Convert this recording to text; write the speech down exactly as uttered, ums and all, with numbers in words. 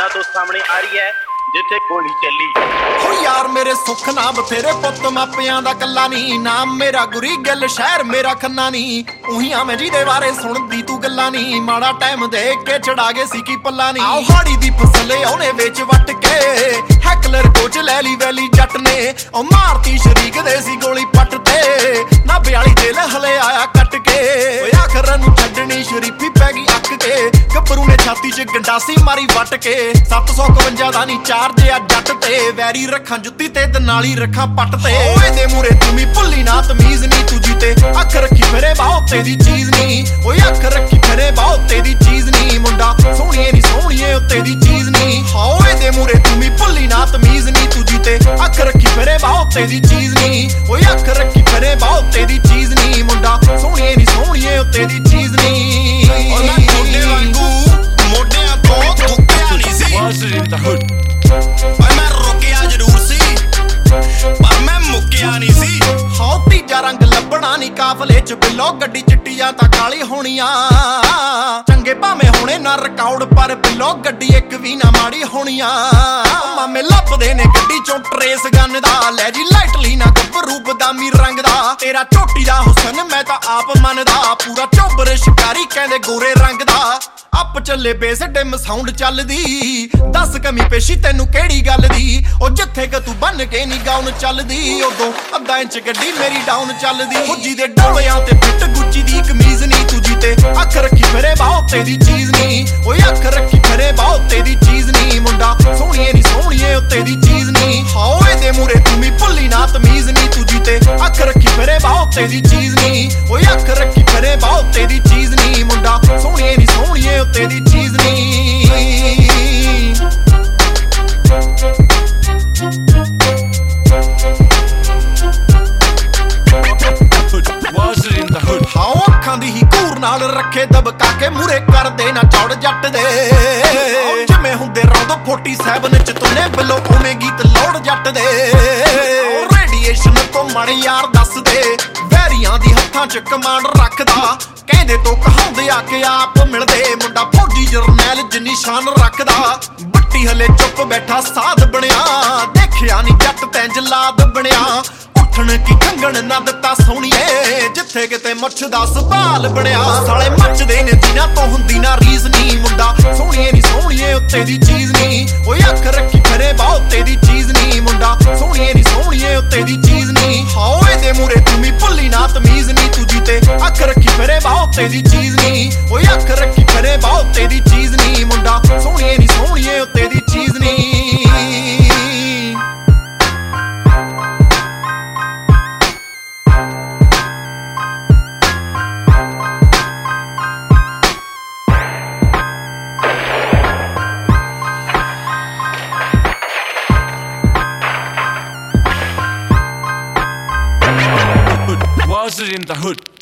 ਪਿੰਡਾਂ ਤੋਂ ਸਾਹਮਣੇ ਆ ਰਹੀ ਹੈ ਜਿੱਥੇ ਗੋਲੀ ਚੱਲੀ। ਹੋ ਯਾਰ ਮੇਰੇ ਸੁੱਖ ਨਾ ਬਥੇਰੇ ਪੁੱਤ ਮਾਪਿਆਂ ਦਾ ਕੱਲਾ ਨਹੀਂ, ਨਾਮ ਮੇਰਾ ਗੁਰੀ ਗਿੱਲ ਸ਼ਹਿਰ ਮੇਰਾ ਖੰਨਾ ਨਹੀਂ। ਉਹੀਆਂ ਮੈਂ ਜਿਹਦੇ ਬਾਰੇ ਸੁਣਦੀ ਤੂੰ ਗੱਲਾਂ ਨਹੀਂ, ਮਾੜਾ ਟਾਈਮ ਦੇਖ ਕੇ ਚੜਾ ਗਏ ਸੀ ਕੀ ਪੱਲਾ ਨਹੀਂ। ਆਹ ਹਾੜੀ ਦੀ ਫਸਲ ਉਹਨੇ ਵਿੱਚ ਵੱਟ ਕੇ ਹੈਕਲਰ ਕੋਚ ਲੈ ਲਈ ਵੈਲੀ ਜੱਟ ਨੇ, ਉਹ ਮਾਰਤੀ ਸ਼ਰੀਕ ਦੇ ਸੀ ਗੋਲੀ ਪੱਟ ਤੇ ਨਾਭੇ ਵਾਲੀ ਦਿਲ ਹਲੇ ਆਇਆ ਕੱਟ ਕੇ। ਓਏ ਆਖਰ ਨੂੰ ਛੱਡਣੀ ਸ਼ਰੀਫੀ ਪੈ ਗਈ ਅੱਕ ਕੇ, ਗੱਭਰੂ ਨੇ ਛਾਤੀ 'ਚ ਗੰਡਾਸੀ ਮਾਰੀ ਵੱਟ ਕੇ। ਸੱਤ ਸੌ ਇਕਵੰਜਾ ਦਾ ਨਹੀਂ ਚਾਰਜ ਆ ਜੱਟ ਤੇ, ਵੈਰੀ ਰੱਖਾਂ ਜੁੱਤੀ ਤੇ ਦਨਾਲੀ ਰੱਖਾਂ ਪੱਟ ਤੇ। ਓਏ ਦੇ ਮੂਰੇ ਤੂੰ ਵੀ ਭੁੱਲੀ ਨਾ ਤਮੀਜ਼ ਨਹੀਂ ਤੁਝੀ ਤੇ, ਅੱਖ ਰੱਖੀ ਫਿਰੇ ਬਾਹੋਂ ਤੇਰੀ ਚੀਜ਼ ਨਹੀਂ। ਓਏ ਅੱਖ ਰੱਖੀ ਫਿਰੇ ਬਾਹੋਂ ਤੇਰੀ ਚੀਜ਼ ਨਹੀਂ, ਮੁੰਡਾ ਸੋਹਣੀਏ ਨਹੀਂ ਸੋਹਣੀਏ ਉੱਤੇ ਦੀ ਚੀਜ਼ ਨਹੀਂ। ਓਏ ਦੇ ਮੂਰੇ ਤੂੰ ਵੀ ਭੁੱਲੀ ਨਾ ਤਮੀਜ਼ ਨਹੀਂ ਤੁਝੀ ਤੇ, ਅੱਖ ਰੱਖੀ ਫਿਰੇ ਬਾਹੋਂ ਤੇਰੀ ਚੀਜ਼ ਨਹੀਂ। ਓਏ ਅੱਖ ਰੱਖੀ ਫਿਰੇ ਬਾਹੋਂ ਤੇਰੀ ਚੀਜ਼ ਨਹੀਂ, ਮੁੰਡਾ ਸੋਹਣੀਏ ਨਹੀਂ ਸੋਹਣੀਏ ਉੱਤੇ ਦੀ ਚੀਜ਼ ਨਹੀਂ। ਓ ਮੈਂ ਤੁਹਾਡੇ ਵਾਂਗੂ ਮੋਢਿਆਂ ਤੋਂ ਥੁੱਕਿਆ ਨਹੀਂ ਸੀ, ਓਏ ਮੈਂ ਰੁਕਿਆ ਜ਼ਰੂਰ ਸੀ ਪਰ ਮੈਂ ਮੁੱਕਿਆ ਨਹੀਂ ਸੀ। ਹੋ ਤੀਜਾ ਰੰਗ ਲੱਭਣਾ ਨਹੀਂ ਕਾਫਲੇ 'ਚ ਬਿੱਲੋ, ਗੱਡੀ ਚਿੱਟੀਆਂ ਤਾਂ ਕਾਲੀ ਹੋਣੀਆਂ। ਚੰਗੇ ਭਾਵੇਂ ਹੋਣੇ ਨਾ ਰਿਕਾਰਡ ਪਰ ਬਿੱਲੋ ਗੱਡੀ ਇੱਕ ਵੀ ਨਾ ਮਾੜੀ ਹੋਣੀਆਂ। ਮਾਮੇ ਲੱਭਦੇ ਨੇ ਗੱਡੀ ਚੋਂ ਟਰੇਸ ਗਨ ਦਾ, ਲੈ ਜੀ ਲਾਈਟਲੀ ਨਾ ਗੱਭਰੂ ਬਦਾਮੀ ਰੰਗ ਦਾ। ਤੇਰਾ ਝੋਟੀ ਦਾ ਹੁਸਨ ਮੈਂ ਤਾਂ ਆਪ ਮੰਨਦਾ, ਪੂਰਾ ਚੋਬਰ ਸ਼ਿਕਾਰੀ ਕਹਿੰਦੇ ਗੋਰੇ ਰੰਗ ਦਾ। ਅੱਪ ਚੱਲੇ ਬੇਸ ਡਿਮ ਸਾਊਂਡ ਚੱਲਦੀ, ਦੱਸ ਕਮੀ ਪੇਸ਼ੀ ਤੈਨੂੰ ਕਿਹੜੀ ਗੱਲ ਦੀ। ਉਹ ਜਿੱਥੇ ਕਿ ਤੂੰ ਬੰਨ ਕੇ ਨੀ ਗਾਉਣ ਚੱਲਦੀ, ਉਦੋਂ ਅੱਧਾ ਇੰਚ ਗੱਡੀ ਮੇਰੀ ਡਾਊਨ ਚੱਲਦੀ। ਫੁੱਜੀ ਦੇ ਡੋਲਿਆਂ ਤੇ ਫਿੱਟ ਗੁੱਚੀ ਦੀ ਕਮੀਜ਼ ਨਹੀਂ ਤੁਝੀ ਤੇ, ਅੱਖ ਰੱਖੀ ਫਿਰੇ ਬਾਹੋਂ ਤੇਰੀ ਚੀਜ਼ ਨਹੀਂ। ਓਏ ਅੱਖ ਰੱਖੀ ਫਿਰੇ ਬਾਹੋਂ ਤੇਰੀ ਚੀਜ਼ ਨਹੀਂ, ਮੁੰਡਾ ਸੋਹਣੀਏ ਨਹੀਂ ਸੋਹਣੀਏ ਉੱਤੇ ਦੀ ਚੀਜ਼ ਨਹੀਂ। ਹੋਏ ਦੇ ਮੂਰੇ ਤੂੰ ਵੀ ਭੁੱਲੀ ਨਾ ਤਮੀਜ਼ ਨਹੀਂ ਤੁਝੀ ਤੇ, ਅੱਖ ਰੱਖੀ ਫਿਰੇ ਬਾਹੋਂ ਤੇਰੀ ਚੀਜ਼ ਨਹੀਂ। ਓਏ ਅੱਖ ਰੱਖੀ ਫਿਰੇ ਬਾਹੋਂ ਤੇਰੀ ਚੀਜ਼ ਨਹੀਂ, ਮੁੰਡਾ ਸੋਹਣੀਏ ਨਹੀਂ ਸੋਹਣੀਏ ਉੱਤੇ ਦੀ ਚੀਜ਼ ਨਹੀਂ। ਹਾਓ ਅੱਖਾਂ ਦੀ ਹੀ ਘੂਰ ਨਾਲ ਰੱਖੇ ਦਬਕਾ ਕੇ, ਮੂਰੇ ਕਰਦੇ ਨਾ ਚੌੜ ਜੱਟ ਦੇ। ਜਿਵੇਂ ਹੁੰਦੇ ਰੌਂਦ ਸੈਂਤਾਲੀ 'ਚ ਤੁਨੇ ਬਿੱਲੋ ਉਵੇਂ ਗੀਤ ਲੋੜ ਜੱਟ ਦੇ। ਰੇਡੀਏਸ਼ਨ ਤੋਂ ਮੜ ਯਾਰ ਦੱਸਦੇ, ਵੈਰੀਆਂ ਦੀ ਹੱਥਾਂ 'ਚ ਕਮਾਂਡ ਰੱਖਦਾ। ਕਹਿੰਦੇ ਤੋਂ ਕਹਾਉਂਦੇ ਆ ਕੇ ਆਪ ਮਿਲਦੇ, ਮੁੰਡਾ ਫੌਜੀ ਜਰਨੈਲ ਜਿੰਨੀ ਸ਼ਾਨ ਰੱਖਦਾ। ਬੱਟੀ ਹਲੇ ਚੁੱਪ ਬੈਠਾ ਸਾਧ ਬਣਿਆ, ਦੇਖਿਆ ਨੀ ਜੱਟ ਤੈਂ ਜਲਾਦ ਬਣਿਆ। ਉੱਠਣ ਕੀ ਖੰਗਣ ਨਾ ਦਿੱਤਾ ਸੋਹਣੀਏ, ਜਿੱਥੇ ਕਿਤੇ ਮੁੱਛ ਦਾ ਸਵਾਲ ਬਣਿਆ। ਸਾਲੇ ਮੱਚਦੇ ਨੇ ਜਿਨ੍ਹਾਂ ਤੋਂ ਹੁੰਦੀ ਨਾ ਰੀਸ ਨੀ, ਮੁੰਡਾ ਸੋਹਣੀਏ ਨੀ ਸੋਹਣੀਏ ਉੱਤੇ ਦੀ ਚੀਜ਼ ਨੀ। ਓਏ ਅੱਖ ਰੱਖੀ ਫਿਰੇ ਬਾਹੋਂ ਤੇਰੀ ਚੀਜ਼ ਨੀ, ਮੁੰਡਾ ਸੋਹਣੀਏ ਨੀ ਸੋਹਣੀਏ ਉੱਤੇ ਦੀ ਚੀਜ਼ ਨੀ। ਹੋਏ ਦੇ ਮੂਰੇ ਤੂੰ ਵੀ ਭੁੱਲੀ ਨਾ ਤਮੀਜ਼ ਨੀ ਤੁਝੀ ਤੇ, ਅੱਖ ਰੱਖੀ ਫਿਰੇ ਬਾਹੋਂ ਤੇਰੀ ਚੀਜ਼ ਨੀ। ਓਏ ਅੱਖ ਰੱਖੀ ਫਿਰੇ ਬਾਹੋਂ ਤੇਰੀ ਚੀਜ਼ ਨੀ, ਮੁੰਡਾ ਸੋਹਣੀਏ ਨੀ ਸੋਹਣੀਏ ਉੱਤੇ ਦੀ ਚੀਜ਼ ਨੀ। Was it in the hood?